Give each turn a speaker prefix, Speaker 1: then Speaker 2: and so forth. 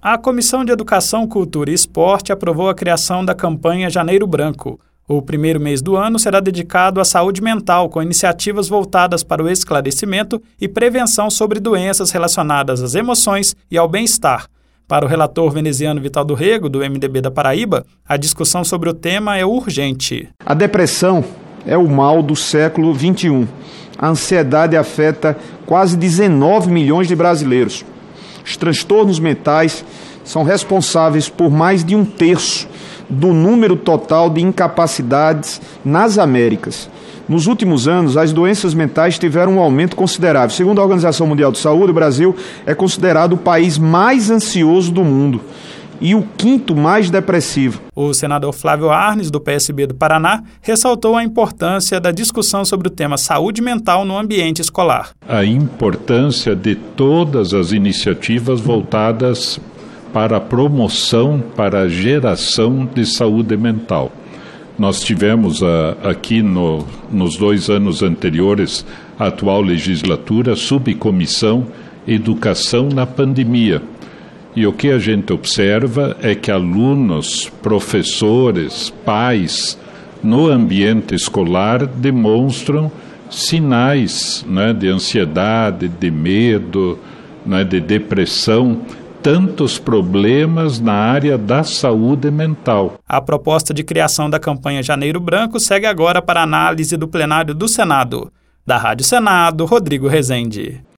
Speaker 1: A Comissão de Educação, Cultura e Esporte aprovou a criação da campanha Janeiro Branco. O primeiro mês do ano será dedicado à saúde mental, com iniciativas voltadas para o esclarecimento e prevenção sobre doenças relacionadas às emoções e ao bem-estar. Para o relator veneziano Vital do Rego, do MDB da Paraíba, a discussão sobre o tema é urgente.
Speaker 2: A depressão é o mal do século XXI. A ansiedade afeta quase 19 milhões de brasileiros. Os transtornos mentais são responsáveis por mais de 1/3 do número total de incapacidades nas Américas. Nos últimos anos, as doenças mentais tiveram um aumento considerável. Segundo a Organização Mundial de Saúde, o Brasil é considerado o país mais ansioso do mundo e o 5º mais depressivo.
Speaker 1: O senador Flávio Arnes, do PSB do Paraná, ressaltou a importância da discussão sobre o tema saúde mental no ambiente escolar.
Speaker 3: A importância de todas as iniciativas voltadas para a promoção, para a geração de saúde mental. Nós tivemos aqui nos 2 anos anteriores, a atual legislatura, subcomissão Educação na Pandemia. E o que a gente observa é que alunos, professores, pais, no ambiente escolar demonstram sinais, de ansiedade, de medo, de depressão, tantos problemas na área da saúde mental.
Speaker 1: A proposta de criação da campanha Janeiro Branco segue agora para análise do plenário do Senado. Da Rádio Senado, Rodrigo Rezende.